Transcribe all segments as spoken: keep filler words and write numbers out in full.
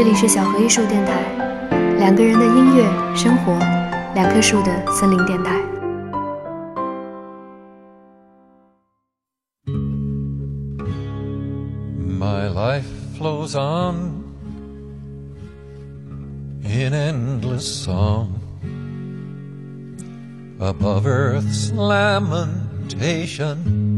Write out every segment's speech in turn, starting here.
这里是小河艺术电台，两个人的音乐生活，两棵树的森林电台。 My life flows on in endless song above earth's lamentation.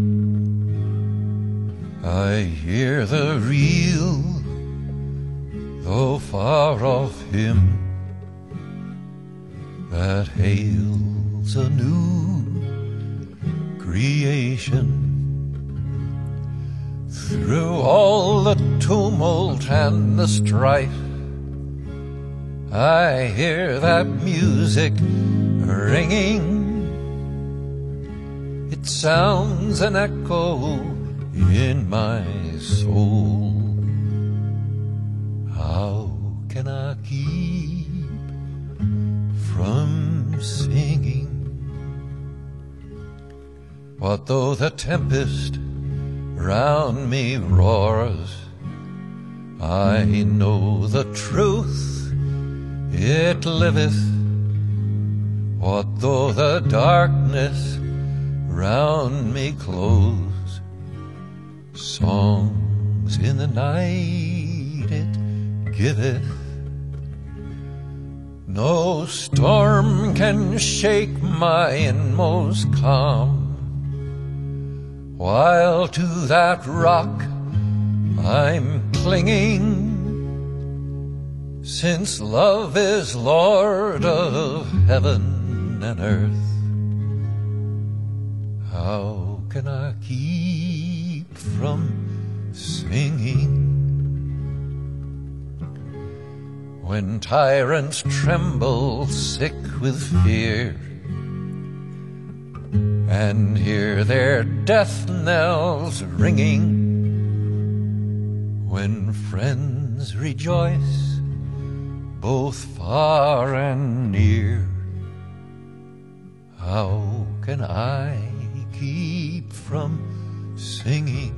I hear the real, though far off hymn that hails a new creation. Through all the tumult and the strife, I hear that music ringing. It sounds an echo in my soul. How can I keep from singing? What though the tempest round me roars, I know the truth, it liveth. What though the darkness round me close, songs in the night it giveth. No storm can shake my inmost calm, while to that rock I'm clinging, since love is Lord of heaven and earth. How can I keep from singing? When tyrants tremble sick with fear and hear their death knells ringing, when friends rejoice both far and near, how can I keep from singing?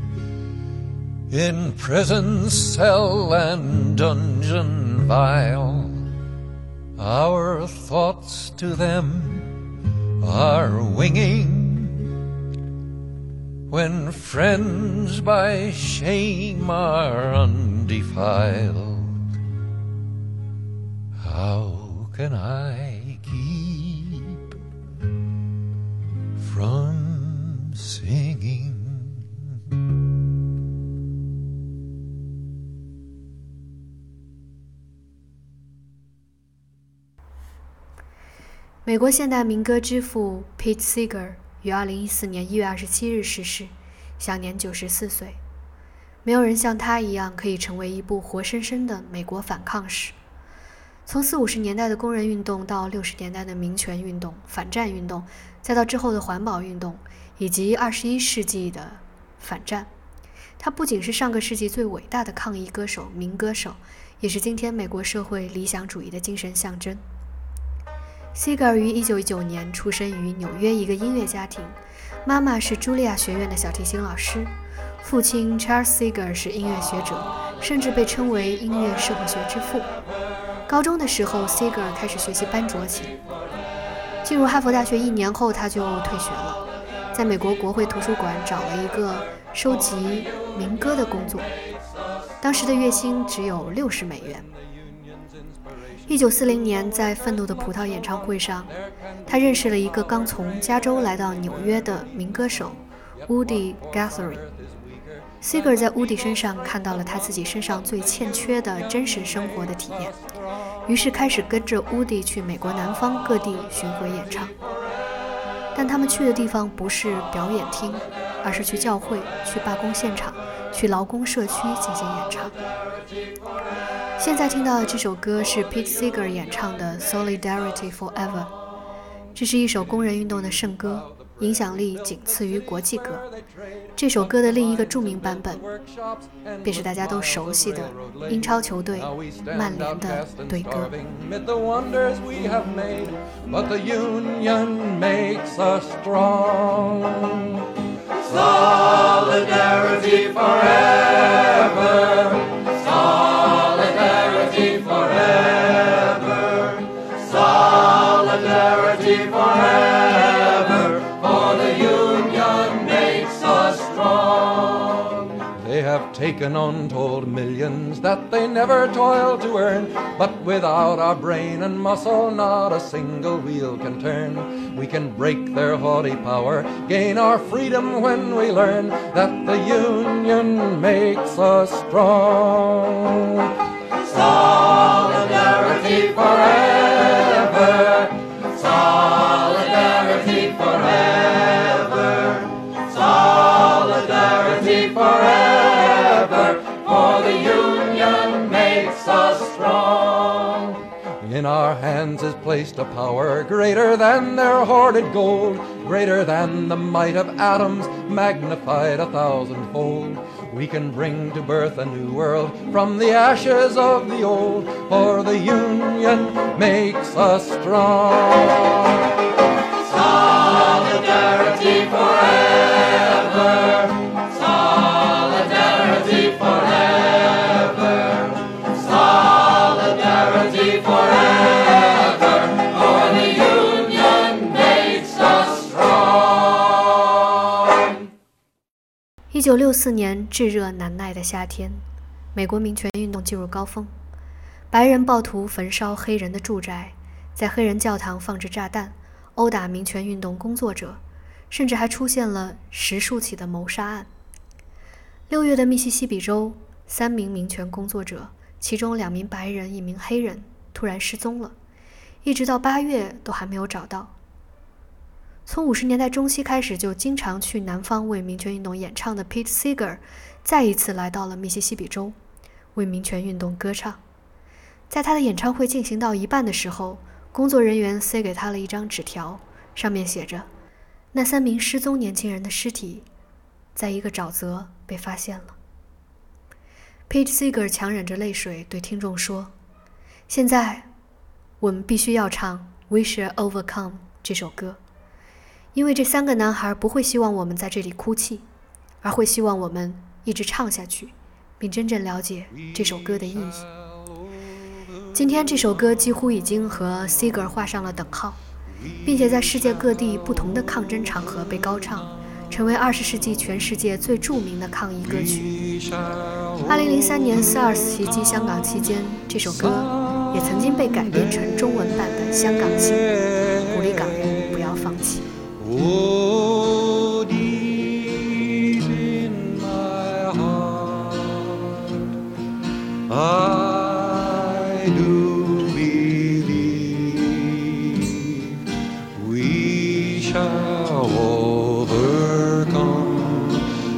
In prison cell and dungeon vile, our thoughts to them are winging. When friends by shame are undefiled, how can I keep from singing? 美国现代民歌之父 Pete Seeger 于二零一四年一月二十七日逝世，享年九十四岁。没有人像他一样可以成为一部活生生的美国反抗史。从四五十年代的工人运动到六十年代的民权运动、反战运动，再到之后的环保运动，以及二十一世纪的反战，他不仅是上个世纪最伟大的抗议歌手、民歌手，也是今天美国社会理想主义的精神象征。Seeger 于一九一九年出生于纽约一个音乐家庭，妈妈是茱莉亚学院的小提琴老师，父亲 Charles Seeger 是音乐学者，甚至被称为音乐社会学之父。高中的时候 Seeger 开始学习班卓琴，进入哈佛大学一年后他就退学了，在美国国会图书馆找了一个收集民歌的工作，当时的月薪只有六十美元。一九四零年，在愤怒的葡萄演唱会上，他认识了一个刚从加州来到纽约的民歌手 Woody Guthrie。Seeger 在 Woody 身上看到了他自己身上最欠缺的真实生活的体验，于是开始跟着 Woody 去美国南方各地巡回演唱。但他们去的地方不是表演厅，而是去教会、去罢工现场、去劳工社区进行演唱。现在听到的这首歌是 Pete Seeger 演唱的 Solidarity Forever， 这是一首工人运动的圣歌，影响力仅次于国际歌。这首歌的另一个著名版本便是大家都熟悉的英超球队曼联的队歌。 Solidarity forever, solidarity have taken untold millions that they never toiled to earn. But without our brain and muscle, not a single wheel can turn. We can break their haughty power, gain our freedom when we learn that the Union makes us strong. Solidarity forever, solidarity forever, solidarity forever, for the Union makes us strong. In our hands is placed a power greater than their hoarded gold, greater than the might of atoms, magnified a thousandfold. We can bring to birth a new world from the ashes of the old, for the Union makes us strong. Solidarity forever, solidarity forever, solidarity forever, for the Union makes us strong. 一九六四年炙热难耐的夏天，美国民权运动进入高峰，白人暴徒焚烧黑人的住宅，在黑人教堂放置炸弹，殴打民权运动工作者，甚至还出现了十数起的谋杀案。六月的密西西比州，三名民权工作者，其中两名白人，一名黑人，突然失踪了，一直到八月都还没有找到。从五十年代中期开始就经常去南方为民权运动演唱的 Pete Seeger 再一次来到了密西西比州，为民权运动歌唱。在他的演唱会进行到一半的时候，工作人员塞给他了一张纸条，上面写着那三名失踪年轻人的尸体在一个沼泽被发现了。 Pete Seeger 强忍着泪水对听众说，现在我们必须要唱 We Shall Overcome 这首歌，因为这三个男孩不会希望我们在这里哭泣，而会希望我们一直唱下去，并真正了解这首歌的意义。今天这首歌几乎已经和 Seeger 画上了等号，并且在世界各地不同的抗争场合被高唱，成为二十世纪全世界最著名的抗议歌曲。二零零三年 SARS 袭击香港期间，这首歌也曾经被改编成中文版的《香港行》，鼓励港人不要放弃。 Oh, deep in my heart, I do believe we shall overcome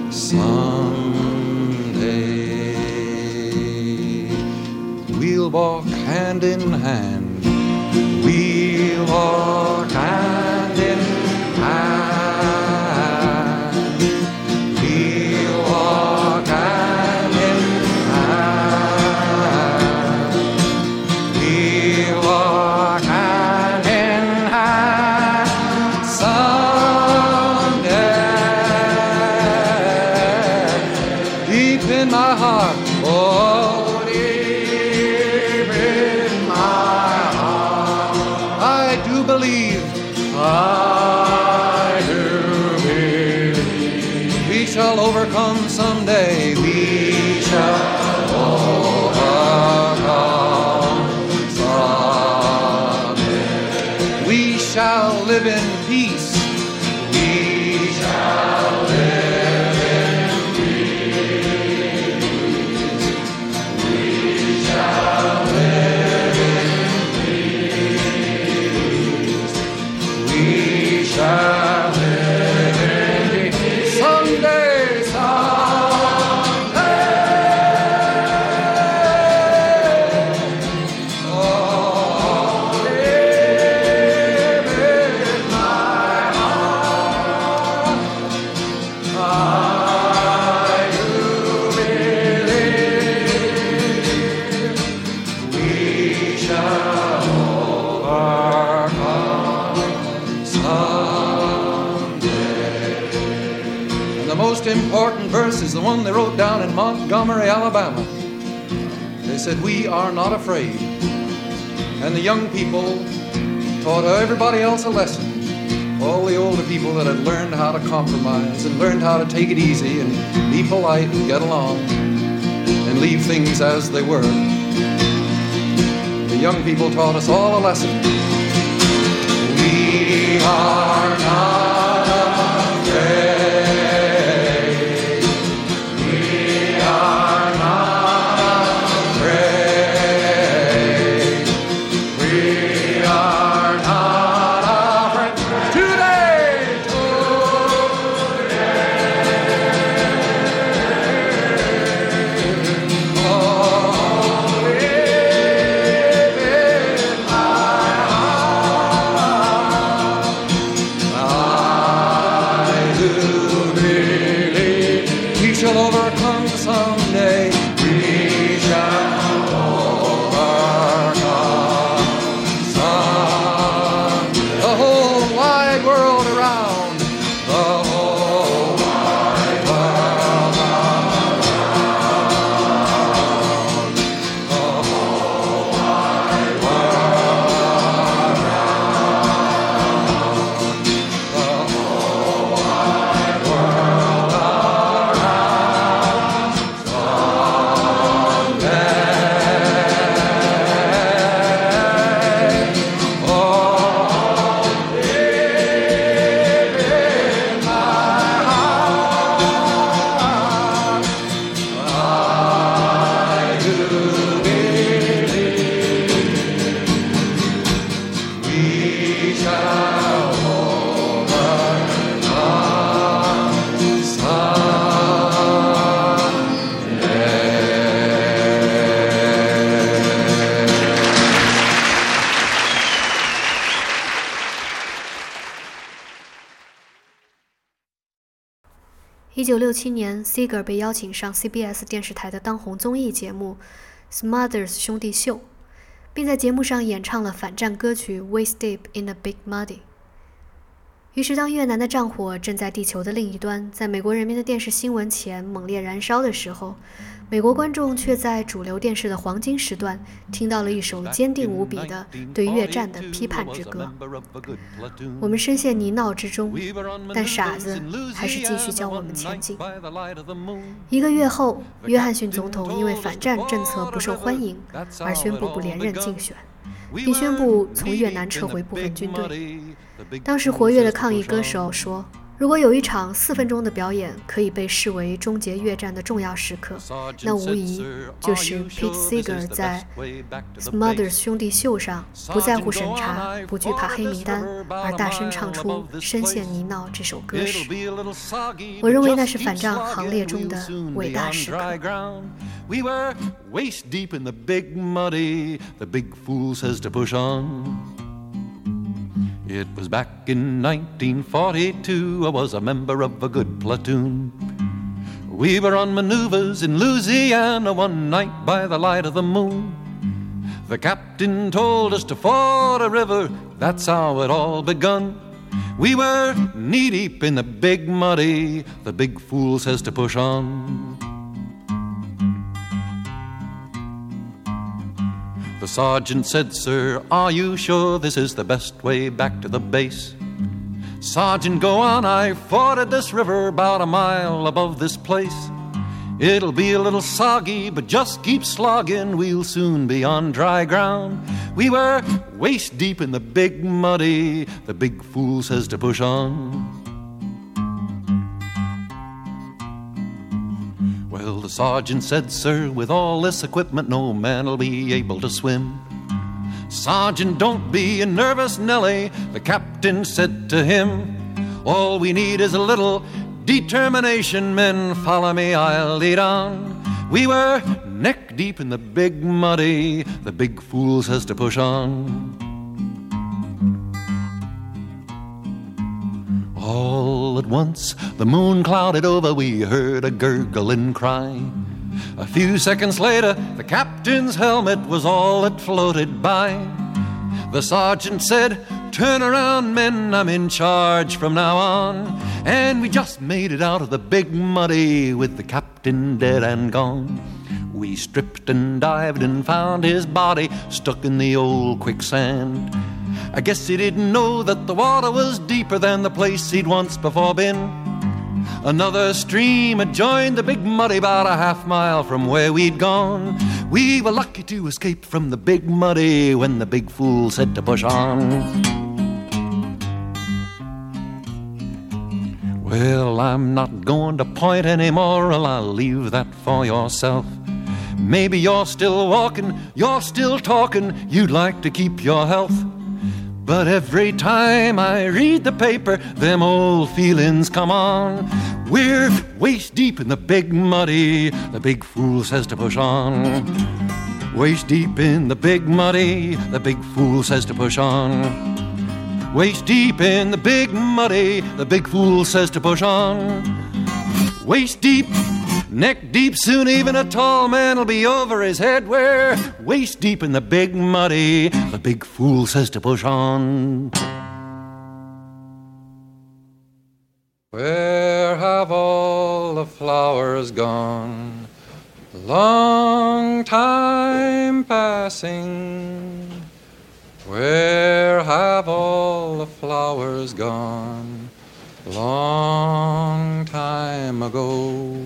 someday. We'll walk hand in hand, we'll walk hand in hand, we'll walk hand in hand, we'll walk hand in hand someday. Deep in my heart, oh, deep in my heart, I do believe, I do believe we shall overcome someday. We shall overcome someday. We shall live in peace. We shall live in peace. We shall live in peace. We shall live in peace. Someday, someday. Oh, live in my heart. I do believe we shall overcome someday. And the most important verse is the one they wrote down in Montgomery, Alabama. They said, we are not afraid. And the young people taught everybody else a lesson. all the older people that had learned how to compromise and learned how to take it easy and be polite and get along and leave things as they were. The young people taught us all a lesson. We are not afraid. We are not afraid. We are not afraid. Today, today. Oh, live in my heart. I do believe we shall overcome someday. We shall overcome some. The whole wide world around. The whole wide world around. The whole wide world around. The whole wide world around. Someday. Oh, live in my heart. I do believe we shall overcome 一九六七年 Seeger 被邀请上 C B S 电视台的当红综艺节目 Smothers 兄弟秀，并在节目上演唱了反战歌曲 Waist Deep in the Big Muddy。于是当越南的战火正在地球的另一端，在美国人民的电视新闻前猛烈燃烧的时候，美国观众却在主流电视的黄金时段听到了一首坚定无比的对越战的批判之歌。我们深陷泥淖之中，但傻子还是继续教我们前进。一个月后，约翰逊总统因为反战政策不受欢迎而宣布不连任竞选，并宣布从越南撤回部分军队。当时活跃的抗议歌手说，如果有一场四分钟的表演可以被视为终结越战的重要时刻，那无疑就是 Pete Seeger 在 Smothers 兄弟秀上不在乎审查，不惧怕黑名单，而大声唱出深陷泥淖这首歌时。我认为那是反战行列中的伟大时刻。 We were waist deep in the big muddy, the big fool says to push on. It was back in nineteen forty-two, I was a member of a good platoon. We were on maneuvers in Louisiana one night by the light of the moon. The captain told us to ford a river, that's how it all begun. We were knee-deep in the big muddy, the big fool says to push on. The sergeant said, "Sir, are you sure this is the best way back to the base?" "Sergeant, go on, I forded this river about a mile above this place. It'll be a little soggy, but just keep slogging, we'll soon be on dry ground." We were waist deep in the big muddy, the big fool says to push on. Well, the sergeant said, "Sir, with all this equipment, no man'll be able to swim." "Sergeant, don't be a nervous Nelly," the captain said to him. "All we need is a little determination. Men, follow me, I'll lead on." We were neck deep in the big muddy, the big fool says to push on. All at once, the moon clouded over, we heard a gurgling cry. A few seconds later, the captain's helmet was all that floated by. The sergeant said, "Turn around, men, I'm in charge from now on." And we just made it out of the big muddy with the captain dead and gone. We stripped and dived and found his body stuck in the old quicksand. I guess he didn't know that the water was deeper than the place he'd once before been. Another stream had joined the Big Muddy about a half mile from where we'd gone. We were lucky to escape from the Big Muddy when the big fool said to push on. Well, I'm not going to point any moral, I'll leave that for yourself. Maybe you're still walking, you're still talking, you'd like to keep your health. But every time I read the paper, them old feelings come on. We're waist deep in the Big Muddy, the big fool says to push on. Waist deep in the Big Muddy, the big fool says to push on. Waist deep in the Big Muddy, the big fool says to push on. Waist deep, neck deep, soon even a tall man will be over his head. We're waist deep in the Big Muddy, the big fool says to push on. Where have all the flowers gone? Long time passing. Where have all the flowers gone? Long time ago.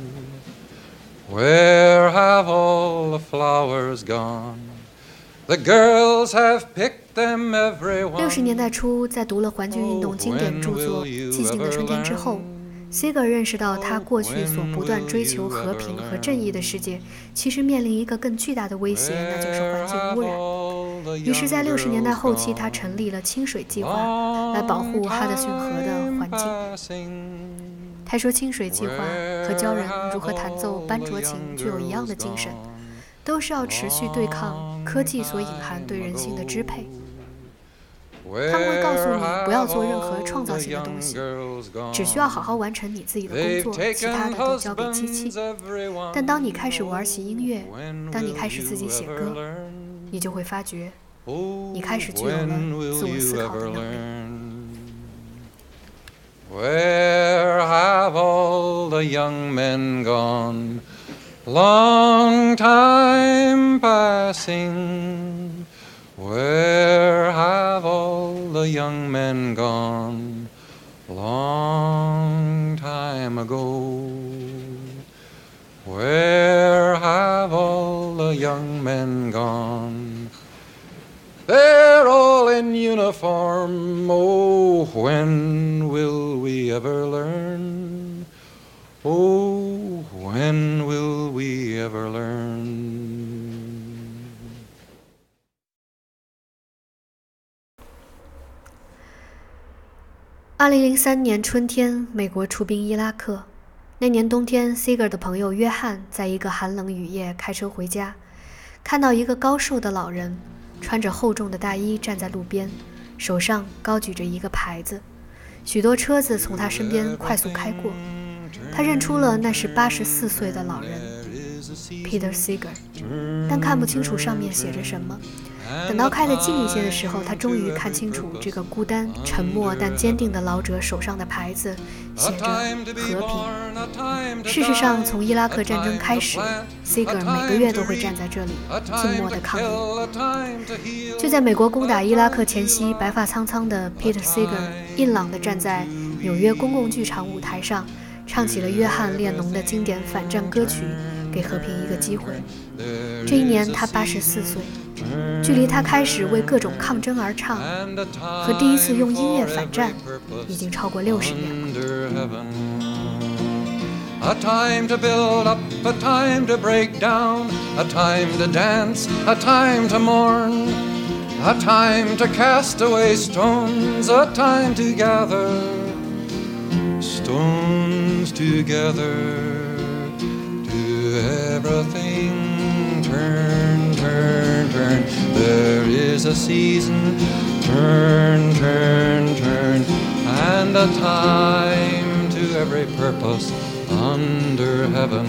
Where have all the flowers gone? The girls have picked them every one. 六十年代初，在读了环境运动经典著作《寂静的春天》之后， Seeger 认识到他过去所不断追求和平和正义的世界，其实面临一个更巨大的威胁，那就是环境污染。于是，在六十年代后期，他成立了清水计划，来保护哈德逊河的环境。他说，清水计划和教人如何弹奏班卓琴具有一样的精神，都是要持续对抗科技所隐含对人性的支配。 他们会告诉你不要做任何创造性的东西，只需要好好完成你自己的工作，其他的都交给机器。但当你开始玩起音乐，当你开始自己写歌，你就会发觉，你开始具有了自我思考的能力。 Where have all the young men gone? Long time passing. Where have all the young men gone? Long time ago. Where have all the young men gone? They're all in uniform. Oh, when will we ever learn? Oh, when will we ever learn? 二零零三年春天，美国出兵伊拉克。那年冬天 ，Seeger 的朋友约翰在一个寒冷雨夜开车回家，看到一个高瘦的老人穿着厚重的大衣站在路边，手上高举着一个牌子。许多车子从他身边快速开过，他认出了那是八十四岁的老人 Peter Seeger， 但看不清楚上面写着什么。等到开得近一些的时候，他终于看清楚这个孤单、沉默但坚定的老者手上的牌子，写着和平。事实上，从伊拉克战争开始 ，Seeger 每个月都会站在这里，静默地抗议。就在美国攻打伊拉克前夕，白发苍苍的 Peter Seeger 硬朗地站在纽约公共剧场舞台上，唱起了约翰列侬的经典反战歌曲《给和平一个机会》。这一年，他八十四岁。距离他开始为各种抗争而唱和第一次用音乐反战已经超过六十年了。 A time to build up, a time to break down, a time to dance, a time to mourn, a time to cast away stones, a time to gather stones together, to everything turn, turn, turn. There is a season, turn, turn, turn, and a time to every purpose under heaven.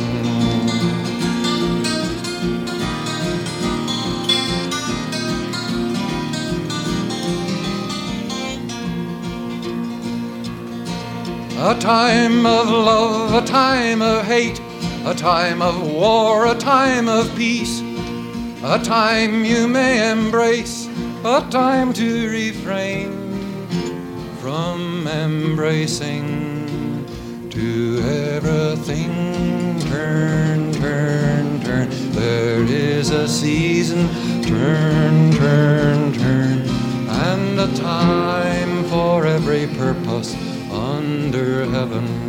A time of love, a time of hate, a time of war, a time of peace, a time you may embrace, a time to refrain from embracing, to everything turn, turn, turn. There is a season, turn, turn, turn, and a time for every purpose under heaven.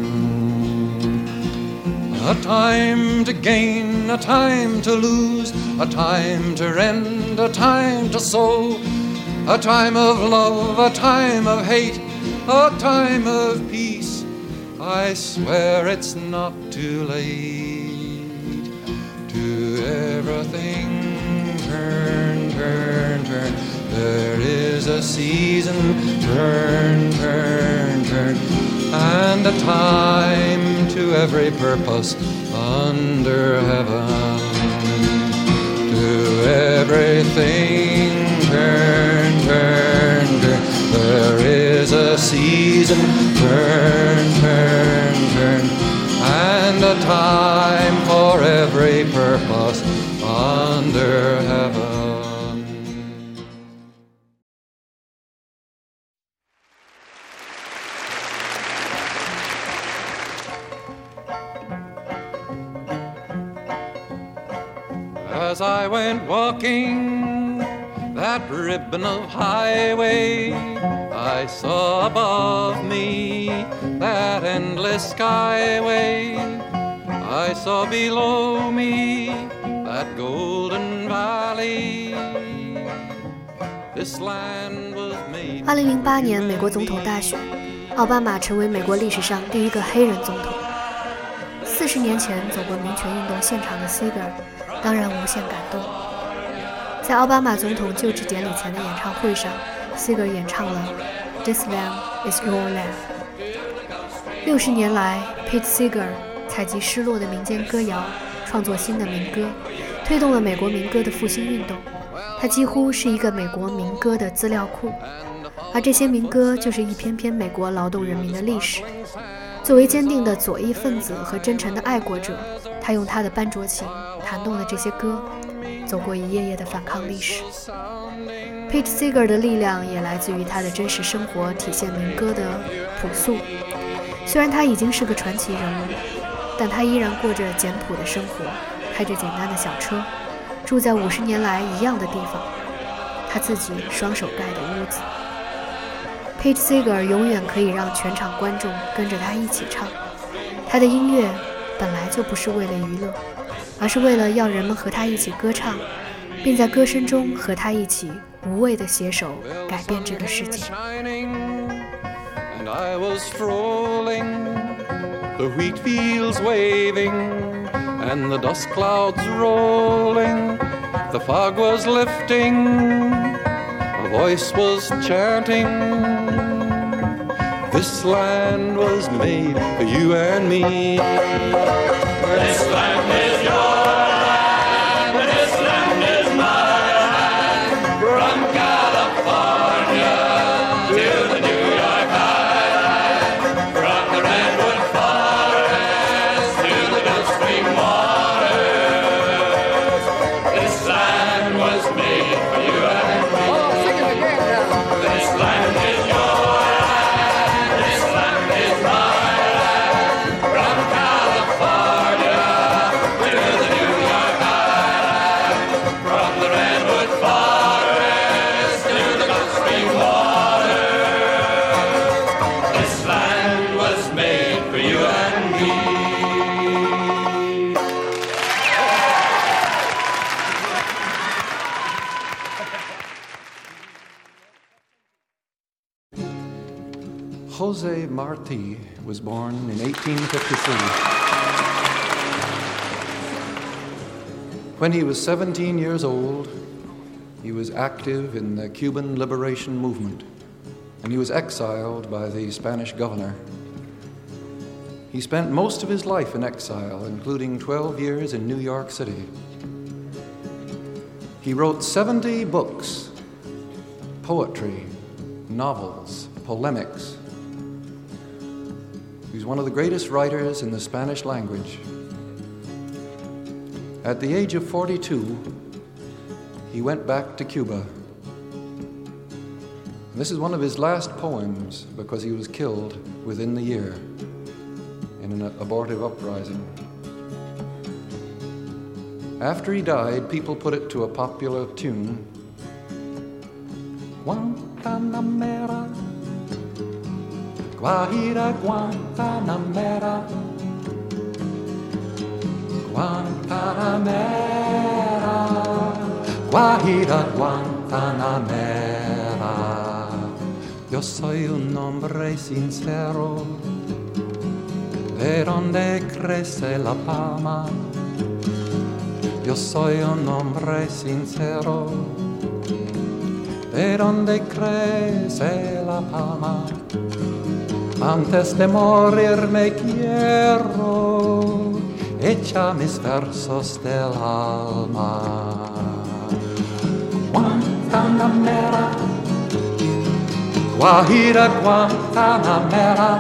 A time to gain, a time to lose, a time to rend, a time to sow, a time of love, a time of hate, a time of peace. I swear it's not too late. To everything turn, turn, turn. There is a season, turn, turn, turn, and a time to every purpose under heaven. To everything turn, turn, turn. There is a season, turn, turn, turn, and a time for every purpose under heaven. As I went walking that ribbon of highway, I saw above me that endless skyway. I saw below me that golden valley. This land was made. 二零零八年美国总统大选，奥巴马成为美国历史上第一个黑人总统。四十年前走过民权运动现场的 Seeger 当然无限感动。在奥巴马总统就职典礼前的演唱会上 ，Seeger 演唱了《This Land Is Your Land》。六十年来 ，Pete Seeger 采集失落的民间歌谣，创作新的民歌，推动了美国民歌的复兴运动。它几乎是一个美国民歌的资料库，而这些民歌就是一篇篇美国劳动人民的历史。作为坚定的左翼分子和真诚的爱国者，他用他的班卓琴弹动了这些歌，走过一页页的反抗历史。Pete Seeger 的力量也来自于他的真实生活体现民歌的朴素。虽然他已经是个传奇人物，但他依然过着简朴的生活，开着简单的小车，住在五十年来一样的地方，他自己双手盖的屋子。Pete Seeger 永远可以让全场观众跟着他一起唱。他的音乐本来就不是为了娱乐，而是为了要人们和他一起歌唱，并在歌声中和他一起无畏地携手改变这个世界。 And I was strolling, the wheat fields waving, and the dust clouds rolling, the fog was lifting, a voice was chanting, this land was made for you and me. This land is your land, this land is my land, from California to the New York Highline, from the Redwood Forest to the Gulf Stream waters. This land was made for you and me. Oh, sing it again now. This land is your land, this land is my land, from California to the New York Highline, from the Redwood Forest to the Gulf Stream waters. This land was made for you and me. Jose Marti was born in eighteen fifty-three. When he was seventeen years old, he was active in the Cuban liberation movement, and he was exiled by the Spanish governor. He spent most of his life in exile, including twelve years in New York City. He wrote seventy books, poetry, novels, polemics. He's one of the greatest writers in the Spanish language. At the age of forty-two, he went back to Cuba This is one of his last poems because he was killed within the year in an abortive uprising. After he died, people put it to a popular tune. Guantanamera, Guajira Guantanamera, Guantanamera, Guajira Guantanamera. Yo soy un hombre sincero, de donde crece la palma. Yo soy un hombre sincero, de donde crece la palma. Antes de morir me quiero echar mis versos del alma. Guantanamera, Guajira Guantanamera,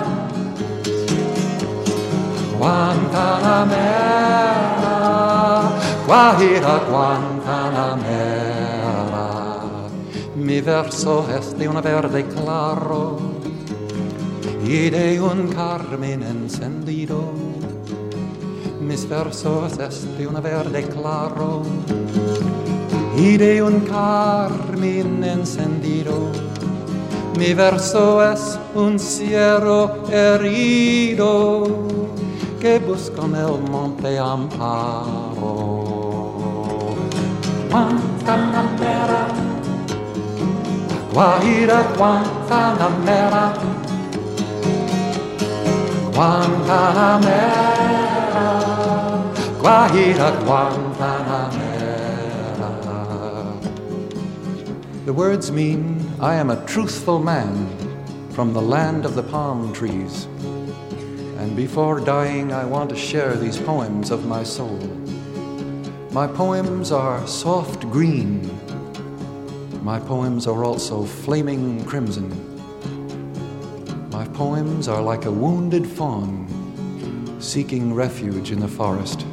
Guantanamera, Guajira Guantanamera. Mi verso es de un verde claro y de un carmín encendido. Mis versos es de un verde claro y de un carmín encendido. Mi verso es un ciervo herido que busca en el monte amparo. Guantanamera, Guajira Guantanamera, Guantanamera, Guajira Guantanamera. The words mean, I am a truthful man from the land of the palm trees. And before dying, I want to share these poems of my soul. My poems are soft green. My poems are also flaming crimson. My poems are like a wounded fawn seeking refuge in the forest.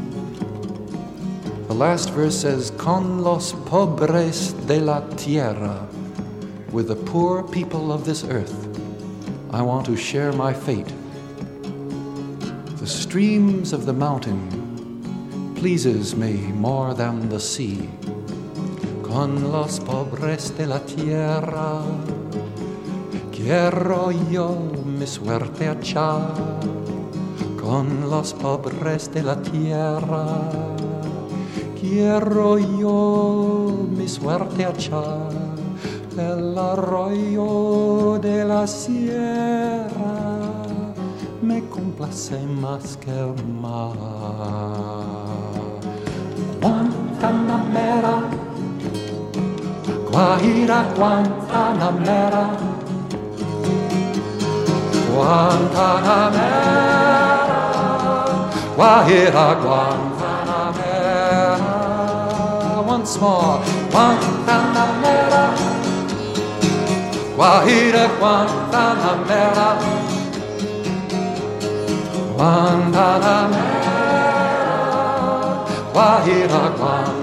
The last verse says, Con los pobres de la tierra, with the poor people of this earth, I want to share my fate. The streams of the mountain pleases me more than the sea. Con los pobres de la tierra quiero yo mi suerte echar. Con los pobres de la tierra quiero yo mi suerte echar. El arroyo de la sierra me complace más que el mar. Guantanamera, Guajira Guantanamera, Guantanamera, Guajira Guantanamera. Once more, Guantanamera, Guajira Guantanamera, Guantanamera, Guajira Guantanamera.